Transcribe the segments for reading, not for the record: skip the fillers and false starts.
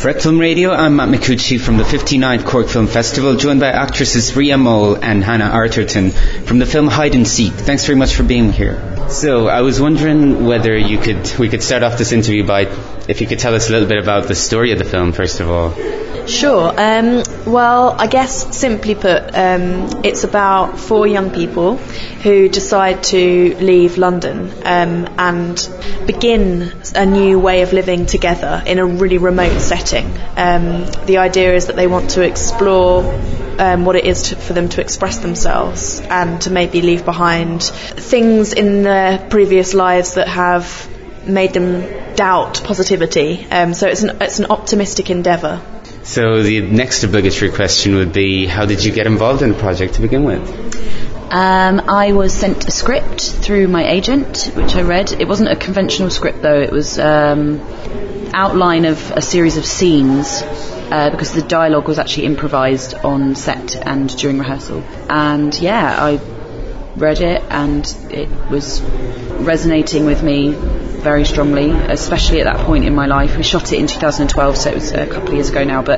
For Rec Film Radio, I'm Matt Micucci from the 59th Cork Film Festival, joined by actresses Ria Mole and Hannah Arterton from the film Hide and Seek. Thanks very much for being here. So, I was wondering whether we could start off this interview by, if you could tell us a little bit about the story of the film, first of all. Sure. Well, I guess simply put, it's about 4 young people who decide to leave London and begin a new way of living together in a really remote setting. The idea is that they want to explore what it is for them to express themselves and to maybe leave behind things in their previous lives that have made them doubt positivity. So it's an optimistic endeavour. So the next obligatory question would be, how did you get involved in the project to begin with? I was sent a script through my agent, which I read. It wasn't a conventional script though, it was outline of a series of scenes, because the dialogue was actually improvised on set and during rehearsal. And yeah, I read it and it was resonating with me very strongly, especially at that point in my life. We shot it in 2012, so it was a couple of years ago now, but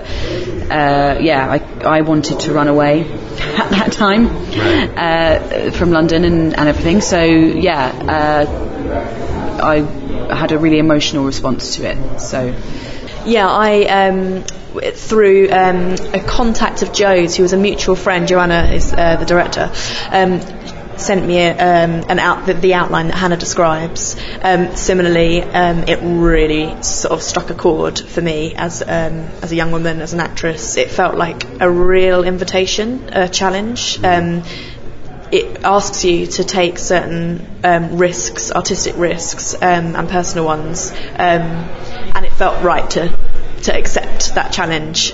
I wanted to run away at that time, from London and everything, so I had a really emotional response to it. So yeah, I through a contact of Joe's, who was a mutual friend, Joanna is the director, sent me the outline that Hannah describes. Similarly, it really sort of struck a chord for me as a young woman, as an actress. It felt like a real invitation, a challenge. It asks you to take certain risks, artistic risks, and personal ones, and it felt right to accept that challenge.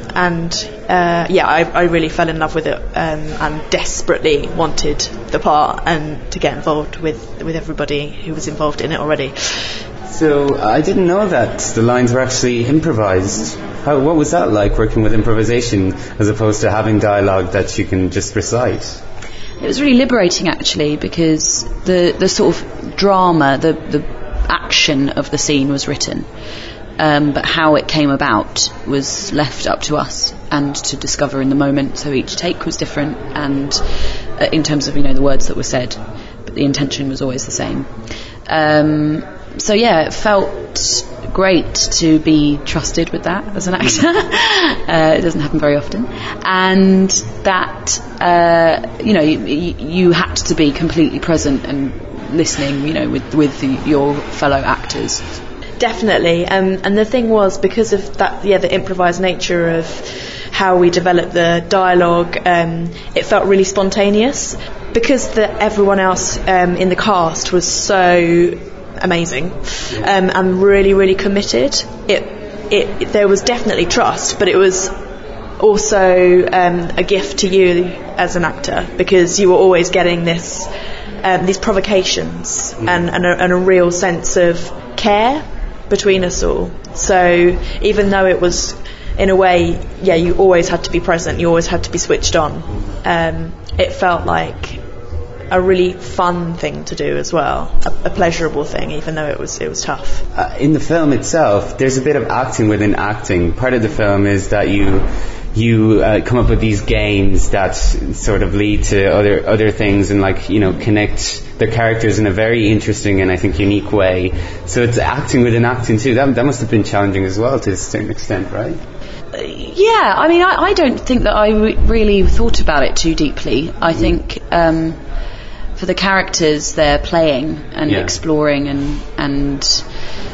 I really fell in love with it, and desperately wanted the part and to get involved with everybody who was involved in it already. So I didn't know that the lines were actually improvised. What was that like, working with improvisation as opposed to having dialogue that you can just recite? It was really liberating actually, because the sort of drama, the action of the scene was written. But how it came about was left up to us and to discover in the moment. So each take was different, and in terms of the words that were said, but the intention was always the same. So yeah, it felt great to be trusted with that as an actor. It doesn't happen very often, and that you had to be completely present and listening, with your fellow actors. Definitely, and the thing was, because of that, the improvised nature of how we developed the dialogue, it felt really spontaneous. Because everyone else in the cast was so amazing, and really, really committed. There was definitely trust, but it was also a gift to you as an actor, because you were always getting these provocations and a real sense of care between us all. So even though it was, in a way, you always had to be present, you always had to be switched on, it felt like a really fun thing to do as well, a pleasurable thing, even though it was tough. In the film itself, there's a bit of acting within acting. Part of the film is that you come up with these games that sort of lead to other things, and connect the characters in a very interesting and I think unique way. So it's acting within acting too. That must have been challenging as well, to a certain extent, right? Yeah, I mean, I don't think that I really thought about it too deeply. I think for the characters, they're playing and exploring and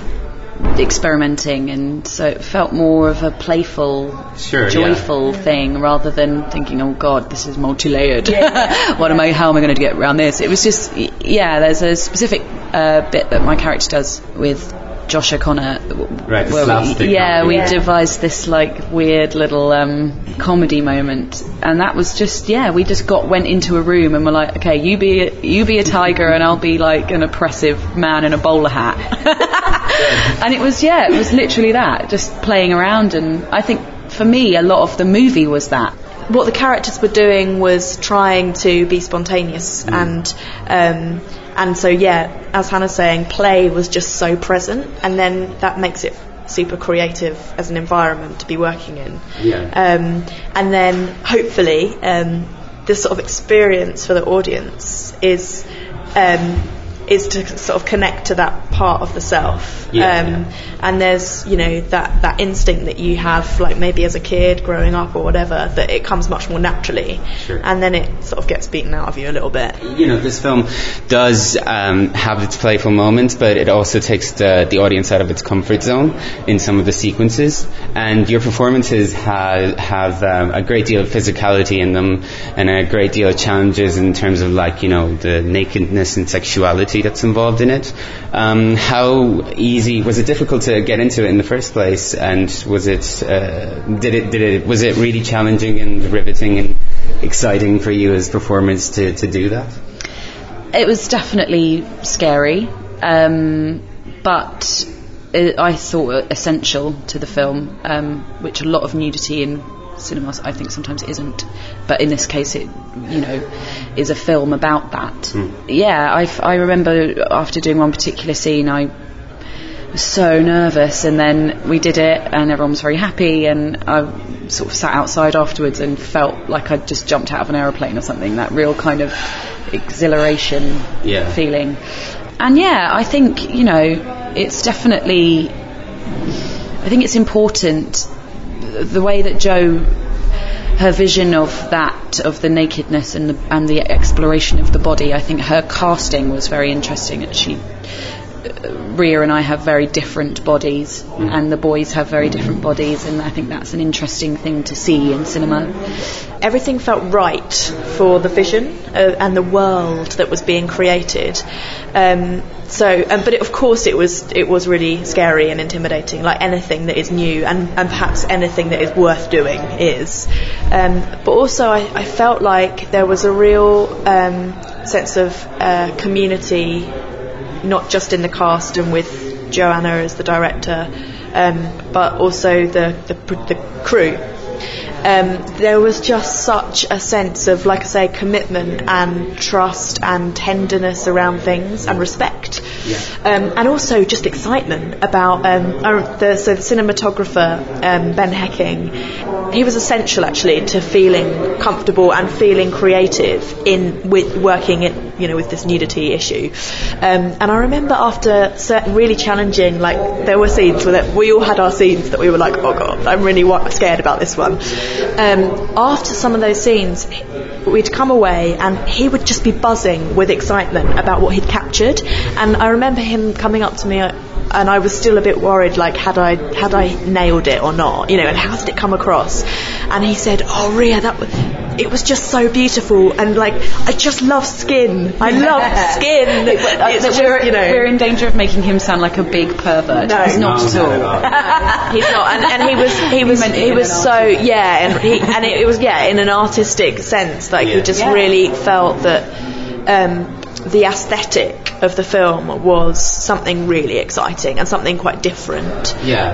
experimenting, and so it felt more of a playful, joyful thing, rather than thinking, oh god, this is multi-layered. How am I going to get around this? It was just, there's a specific bit that my character does with Josh O'Connor, where we devised this weird little comedy moment, and that was just we just went into a room and were like, okay, you be a tiger and I'll be an oppressive man in a bowler hat. And it was literally that, just playing around. And I think for me a lot of the movie was that. What the characters were doing was trying to be spontaneous, and so as Hannah's saying, play was just so present, and then that makes it super creative as an environment to be working in. Yeah. And then hopefully this sort of experience for the audience is to sort of connect to that part of the self. And there's, you know, that instinct that you have, like maybe as a kid growing up or whatever, that it comes much more naturally. Sure. And then it sort of gets beaten out of you a little bit. You know, this film does have its playful moments, but it also takes the audience out of its comfort zone in some of the sequences. And your performances have a great deal of physicality in them, and a great deal of challenges in terms of, like, you know, the nakedness and sexuality that's involved in it. How easy was it? Difficult to get into it in the first place, and was it was it really challenging and riveting and exciting for you as performers to do that? It was definitely scary, but I thought essential to the film, which a lot of nudity in cinema I think sometimes isn't, but in this case it, you know, is a film about that. I remember after doing one particular scene I was so nervous, and then we did it and everyone was very happy, and I sort of sat outside afterwards and felt like I'd just jumped out of an aeroplane or something, that real kind of exhilaration feeling. And I think, you know, it's definitely, I think it's important the way that Jo, her vision of that, of the nakedness and the exploration of the body. I think her casting was very interesting. Rhea and I have very different bodies, and the boys have very different bodies, and I think that's an interesting thing to see in cinema. Everything felt right for the vision and the world that was being created. But of course it was really scary and intimidating, like anything that is new, and perhaps anything that is worth doing is. But also I felt like there was a real sense of community, not just in the cast and with Joanna as the director, but also the crew. There was just such a sense of, like I say, commitment and trust and tenderness around things, and respect, and also just excitement about the cinematographer, Ben Hecking. He was essential actually to feeling comfortable and feeling creative with working with this nudity issue. And I remember after certain really challenging, like, there were scenes where we all had our scenes that we were like, oh god, I'm really scared about this one. After some of those scenes, we'd come away and he would just be buzzing with excitement about what he'd captured. And I remember him coming up to me, and I was still a bit worried, like, had I nailed it or not, you know, and how did it come across? And he said, oh Rhea, it was just so beautiful, and like, I just love skin. I love skin. We're in danger of making him sound like a big pervert. No, he's not at all. He's not, and he was so and it was in an artistic sense, like he just really felt that the aesthetic of the film was something really exciting and something quite different.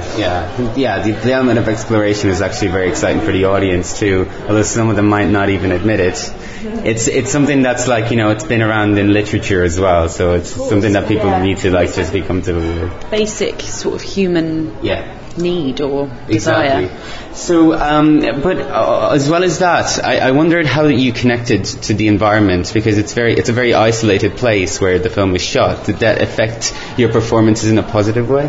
The element of exploration is actually very exciting for the audience too, although some of them might not even admit it. It's something that's, like, you know, it's been around in literature as well, so it's something that people need to, like, just be comfortable with. Basic sort of human need or desire. Exactly. So, but as well as that, I wondered how you connected to the environment, because it's a very isolated place where the film was shot. Did that affect your performances in a positive way?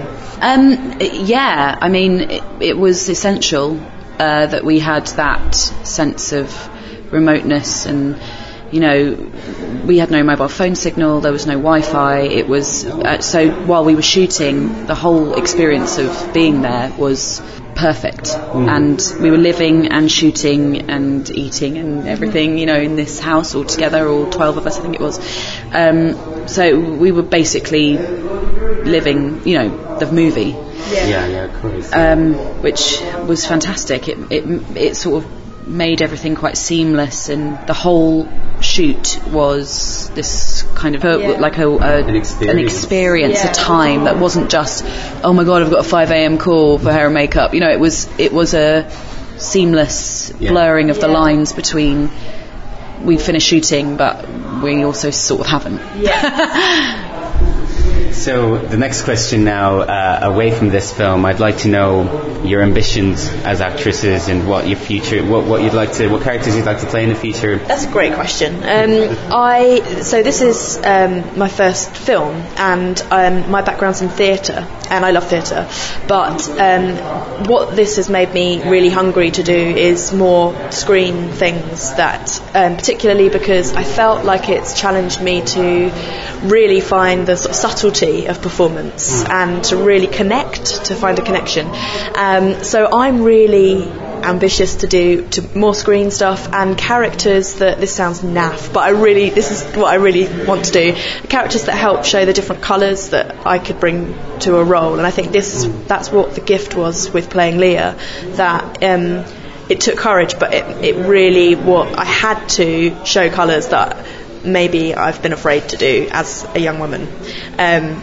I mean, it was essential that we had that sense of remoteness, and, you know, we had no mobile phone signal, there was no Wi-Fi. It was so while we were shooting, the whole experience of being there was perfect, and we were living and shooting and eating and everything, you know, in this house all together, all 12 of us I think it was. So we were basically living, you know, the movie. Of course. Which was fantastic. It sort of made everything quite seamless, and the whole shoot was this kind of an experience, a time that wasn't just, oh my god, I've got a 5 a.m. call for hair and makeup. You know, it was a seamless blurring of the lines between we finished shooting but we also sort of haven't. So the next question now, away from this film, I'd like to know your ambitions as actresses and what your future, what characters you'd like to play in the future. That's a great question. So this is my first film, and my background's in theatre, and I love theatre. But what this has made me really hungry to do is more screen things, that particularly because I felt like it's challenged me to really find the sort of subtlety of performance and to really connect, to find a connection. So I'm really ambitious to do more screen stuff and characters that, this sounds naff, but this is what I really want to do, characters that help show the different colours that I could bring to a role. And I think that's what the gift was with playing Leah, that it took courage, but it really, I had to show colours that maybe I've been afraid to do as a young woman, and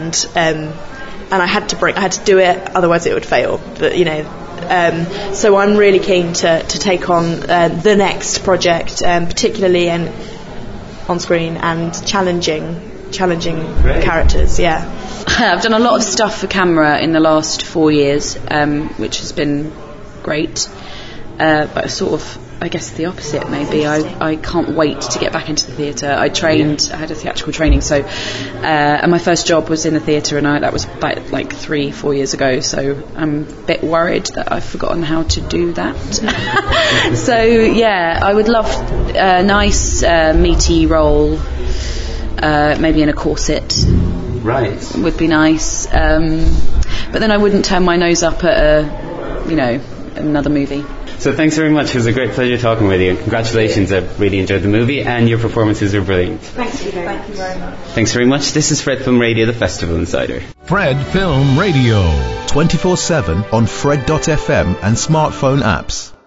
I had to do it, otherwise it would fail. But so I'm really keen to take on the next project, particularly on screen, and challenging characters. Yeah, I've done a lot of stuff for camera in the last 4 years, which has been great. But sort of, I guess the opposite maybe. I can't wait to get back into the theatre. I had a theatrical training, so and my first job was in the theatre, and that was about like 3-4 years ago, so I'm a bit worried that I've forgotten how to do that. So yeah, I would love a nice meaty role, maybe in a corset. Right. Would be nice, but then I wouldn't turn my nose up at another movie. So thanks very much. It was a great pleasure talking with you. And congratulations. I really enjoyed the movie, and your performances are brilliant. Thank you very much. Thanks very much. This is Fred Film Radio, the Festival Insider. Fred Film Radio. 24/7 on Fred.fm and smartphone apps.